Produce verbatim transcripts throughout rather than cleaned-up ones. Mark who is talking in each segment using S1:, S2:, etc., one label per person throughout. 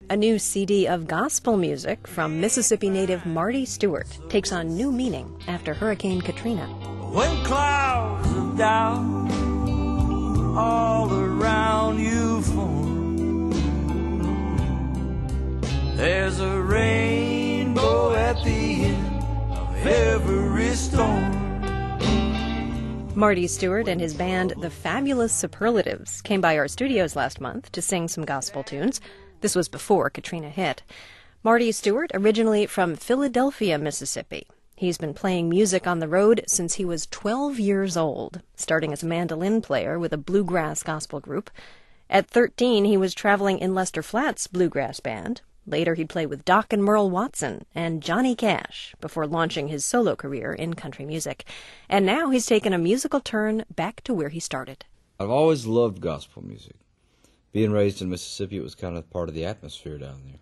S1: A new C D of gospel music from Mississippi native Marty Stuart takes on new meaning after Hurricane Katrina.
S2: When clouds of doubt all around you form, there's a rainbow at the end of every storm.
S1: Marty Stuart and his band, the Fabulous Superlatives, came by our studios last month to sing some gospel tunes. This was before Katrina hit. Marty Stuart, originally from Philadelphia, Mississippi. He's been playing music on the road since he was twelve years old, starting as a mandolin player with a bluegrass gospel group. At thirteen, he was traveling in Lester Flatt's bluegrass band. Later, he'd play with Doc and Merle Watson and Johnny Cash before launching his solo career in country music. And now he's taken a musical turn back to where he started.
S3: I've always loved gospel music. Being raised in Mississippi, it was kind of part of the atmosphere down there.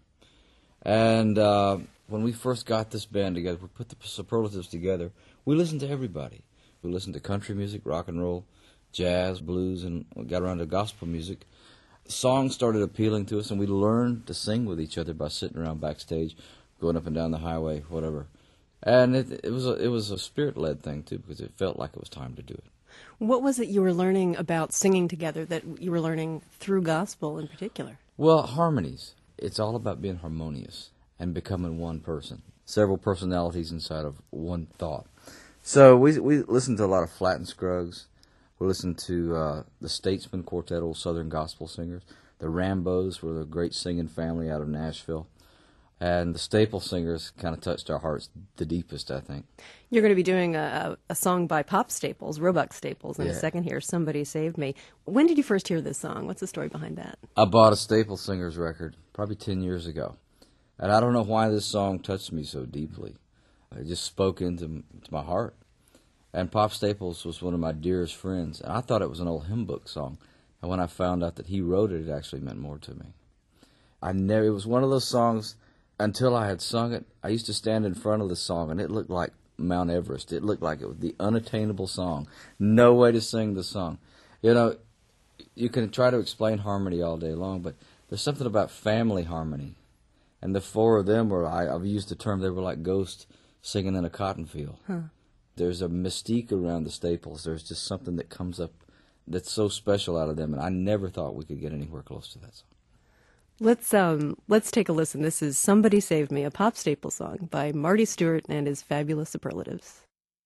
S3: And uh, when we first got this band together, we put the Superlatives together, we listened to everybody. We listened to country music, rock and roll, jazz, blues, and we got around to gospel music. Songs started appealing to us, and we learned to sing with each other by sitting around backstage, going up and down the highway, whatever. And it, it was a, it was a spirit-led thing, too, because it felt like it was time to do it.
S1: What was it you were learning about singing together that you were learning through gospel in particular?
S3: Well, harmonies. It's all about being harmonious and becoming one person. Several personalities inside of one thought. So we we listened to a lot of Flatt and Scruggs. We listened to uh, the Statesman Quartet, old Southern gospel singers. The Rambos were a great singing family out of Nashville. And the Staple Singers kind of touched our hearts the deepest, I think.
S1: You're going to be doing a, a song by Pop Staples, Roebuck Staples, in
S3: yeah.
S1: a second here, Somebody Saved Me. When did you first hear this song? What's the story behind that?
S3: I bought a Staple Singers record probably ten years ago. And I don't know why this song touched me so deeply. It just spoke into to my heart. And Pop Staples was one of my dearest friends, and I thought it was an old hymn book song. And when I found out that he wrote it, it actually meant more to me. I never. It was one of those songs, until I had sung it, I used to stand in front of the song, and it looked like Mount Everest. It looked like it was the unattainable song. No way to sing the song. You know, you can try to explain harmony all day long, but there's something about family harmony. And the four of them were, I, I've used the term, they were like ghosts singing in a cotton field. Huh. There's a mystique around the Staples. There's just something that comes up that's so special out of them, and I never thought we could get anywhere close to that song.
S1: Let's um let's take a listen. This is Somebody Saved Me, a Pop Staples song by Marty Stuart and his Fabulous Superlatives.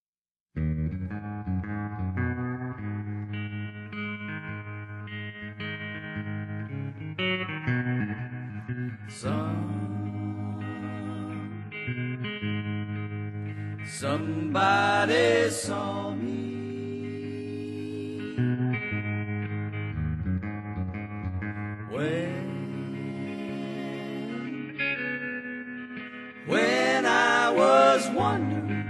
S2: Some, somebody saw me when When I was wondering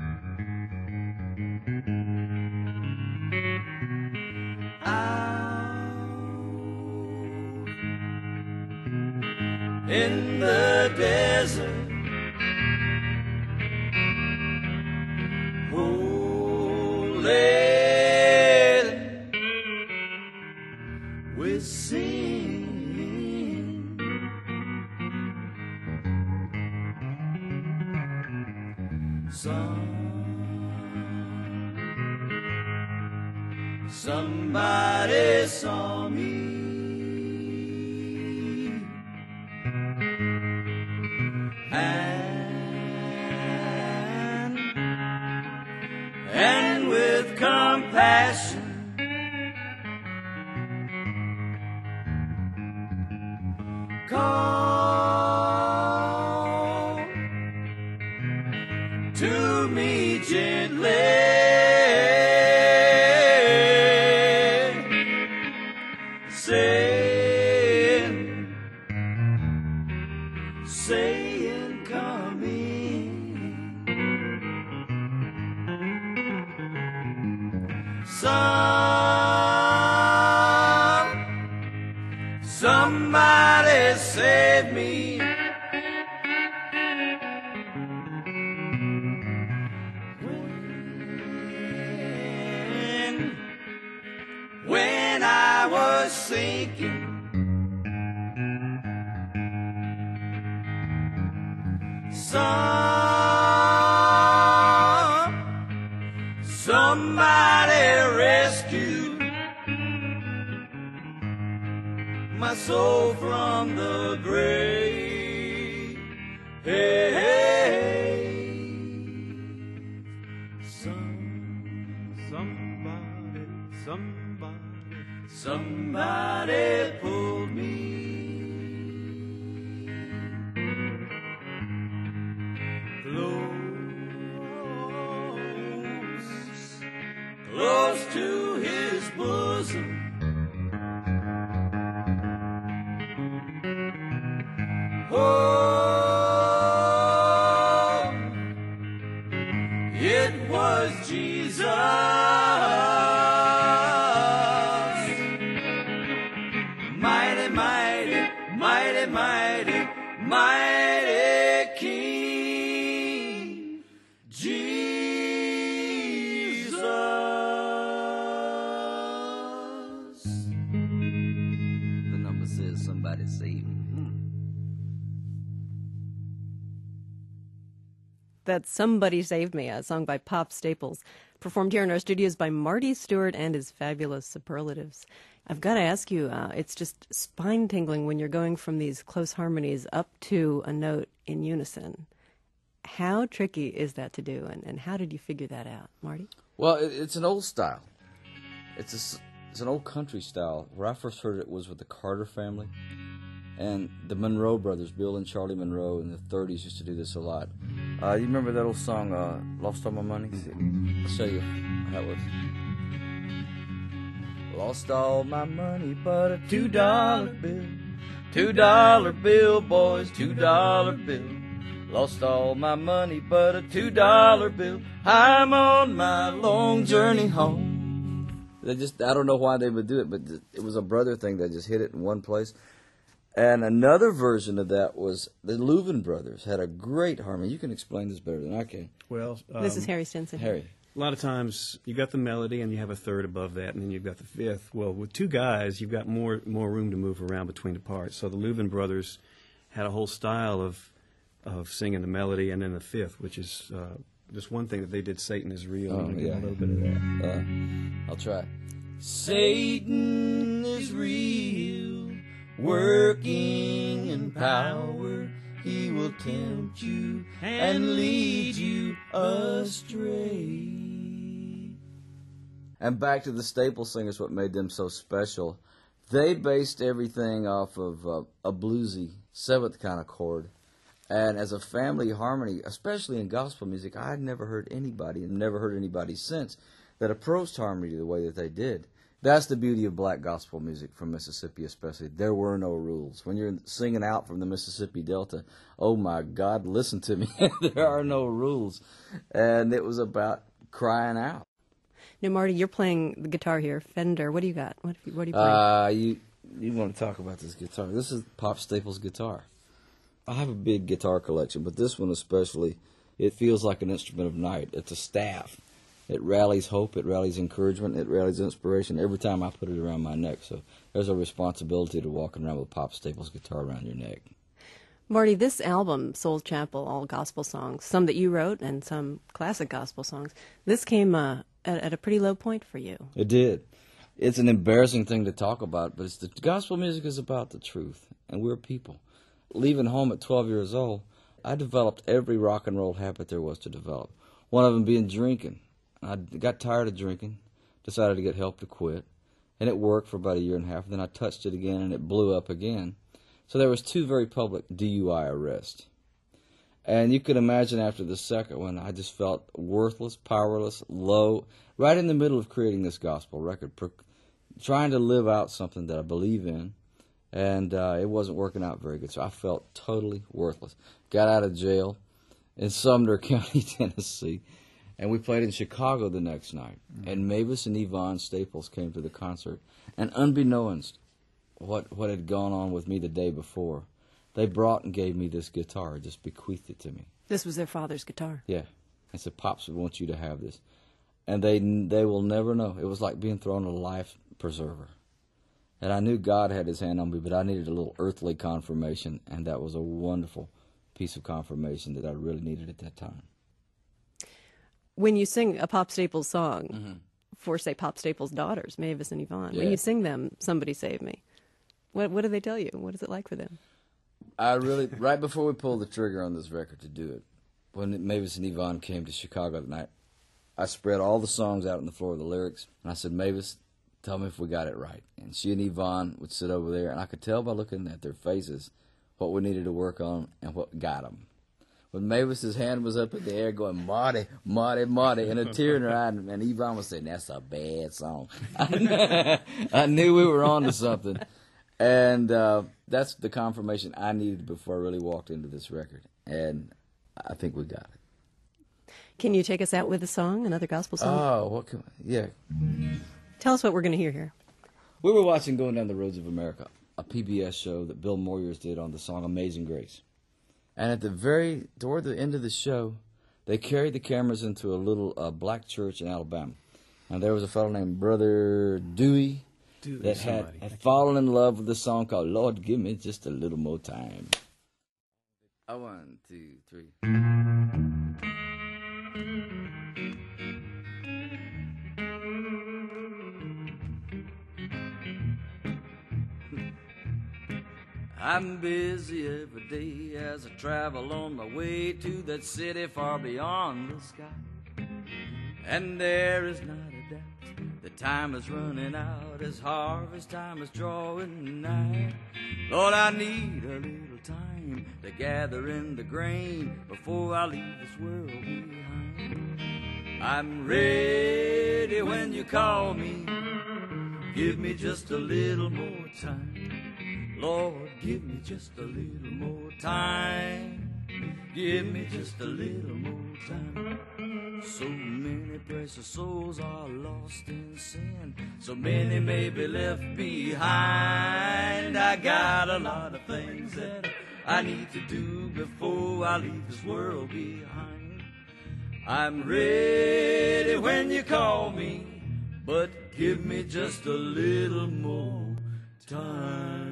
S2: out in the desert, oh, laden with sin. Some, somebody saw me and, and with compassion called to me gently, saying, saying, come in. Some, somebody saved me. When I was sinking Some, somebody rescue my soul from the grave. Hey, hey, hey. Some, somebody, somebody, somebody pulled me close, close to his bosom. Oh, it was Jesus, mighty, mighty, mighty, mighty, mighty King Jesus. The number says somebody saved me.
S1: That's Somebody Saved Me, a song by Pop Staples, performed here in our studios by Marty Stuart and his fabulous superlatives. I've got to ask you, uh, it's just spine-tingling when you're going from these close harmonies up to a note in unison. How tricky is that to do, and, and how did you figure that out, Marty?
S3: Well, it, it's an old style. It's a, it's an old country style. Where I first heard it was with the Carter family. And the Monroe brothers, Bill and Charlie Monroe, in the thirties used to do this a lot. Uh, you remember that old song, uh, Lost All My Money? I'll show you how it was. Lost all my money but a two-dollar bill. Two-dollar bill, boys, two-dollar bill. Lost all my money but a two-dollar bill. I'm on my long journey home. They just, I don't know why they would do it, but it was a brother thing that just hit it in one place. And another version of that was the Louvin brothers had a great harmony. You can explain this better than I can.
S4: Well, um,
S1: This is Harry Stinson.
S3: Harry.
S4: A lot of times you got the melody and you have a third above that, and then you've got the fifth. Well, with two guys, you've got more more room to move around between the parts. So the Louvin brothers had a whole style of of singing the melody and then the fifth, which is uh, just one thing that they did. Satan is real.
S3: Oh,
S4: and
S3: yeah.
S4: a little bit of that.
S3: Uh, I'll try. Satan is real, working in power. He will tempt you and lead you astray. And back to the Staples singers, what made them so special. They based everything off of uh, a bluesy seventh kind of chord. And as a family harmony, especially in gospel music, I had never heard anybody, and never heard anybody since, that approached harmony the way that they did. That's the beauty of black gospel music from Mississippi especially. There were no rules. When you're singing out from the Mississippi Delta, oh my God, listen to me. There are no rules. And it was about crying out.
S1: Now, Marty, you're playing the guitar here. Fender. What do you got? What, what do you play?
S3: Uh, you, you want to talk about this guitar. This is Pop Staples' guitar. I have a big guitar collection, but this one especially, it feels like an instrument of night. It's a staff. It rallies hope, it rallies encouragement, it rallies inspiration every time I put it around my neck. So there's a responsibility to walking around with Pop Staples' guitar around your neck.
S1: Marty, this album, Soul Chapel, all gospel songs, some that you wrote and some classic gospel songs, this came uh, at, at a pretty low point for you.
S3: It did. It's an embarrassing thing to talk about, but it's the gospel music is about the truth, and we're people. Leaving home at twelve years old, I developed every rock and roll habit there was to develop. One of them being drinking. I got tired of drinking, decided to get help to quit, and it worked for about a year and a half. And then I touched it again, and it blew up again. So there was two very public D U I arrests. And you can imagine after the second one, I just felt worthless, powerless, low, right in the middle of creating this gospel record, trying to live out something that I believe in, and uh, it wasn't working out very good. So I felt totally worthless. Got out of jail in Sumner County, Tennessee. And we played in Chicago the next night. Mm-hmm. And Mavis and Yvonne Staples came to the concert. And unbeknownst what what had gone on with me the day before, they brought and gave me this guitar, just bequeathed it to me.
S1: This was their father's guitar.
S3: Yeah. I said, Pops would want you to have this. And they they will never know. It was like being thrown a life preserver. And I knew God had his hand on me, but I needed a little earthly confirmation, and that was a wonderful piece of confirmation that I really needed at that time.
S1: When you sing a Pop Staples song
S3: Mm-hmm.
S1: for, say, Pop Staples' daughters, Mavis and Yvonne,
S3: Yeah.
S1: when you sing them, Somebody Save Me, what, what do they tell you? What is it like for them?
S3: I really, right before we pulled the trigger on this record to do it, when Mavis and Yvonne came to Chicago that night, I spread all the songs out on the floor of the lyrics, and I said, Mavis, tell me if we got it right. And she and Yvonne would sit over there, and I could tell by looking at their faces what we needed to work on and what got them. When Mavis's hand was up in the air going, Marty, Marty, Marty, and a tear in her eye, and Yvonne was saying, that's a bad song. I knew we were on to something. And uh, that's the confirmation I needed before I really walked into this record. And I think we got it.
S1: Can you take us out with a song, another gospel song?
S3: Oh, what can yeah.
S1: Tell us what we're going to hear here.
S3: We were watching Going Down the Roads of America, a P B S show that Bill Moyers did on the song Amazing Grace. And at the very, toward the end of the show, they carried the cameras into a little uh, black church in Alabama. And there was a fellow named Brother Dewey,
S4: Dewey
S3: that had,
S4: somebody.
S3: had fallen in love with the song called Lord, Give Me Just a Little More Time. A one, two, three. I'm busy every day as I travel on my way to that city far beyond the sky. And there is not a doubt the time is running out as harvest time is drawing nigh. Lord, I need a little time to gather in the grain before I leave this world behind. I'm ready when you call me. Give me just a little more time. Lord, give me just a little more time. Give me just a little more time. So many precious souls are lost in sin. So many may be left behind. I got a lot of things that I need to do before I leave this world behind. I'm ready when you call me, but give me just a little more time.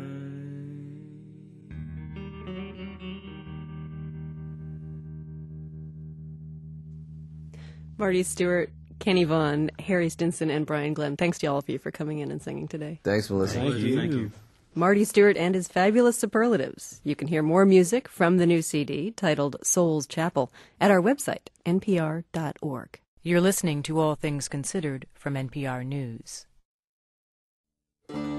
S1: Marty Stuart, Kenny Vaughan, Harry Stinson, and Brian Glenn, thanks to all of you for coming in and singing today.
S3: Thanks, Melissa.
S4: Thank you. Thank you.
S1: Marty Stuart and his fabulous superlatives. You can hear more music from the new C D titled Soul's Chapel at our website, N P R dot org.
S5: You're listening to All Things Considered from N P R News.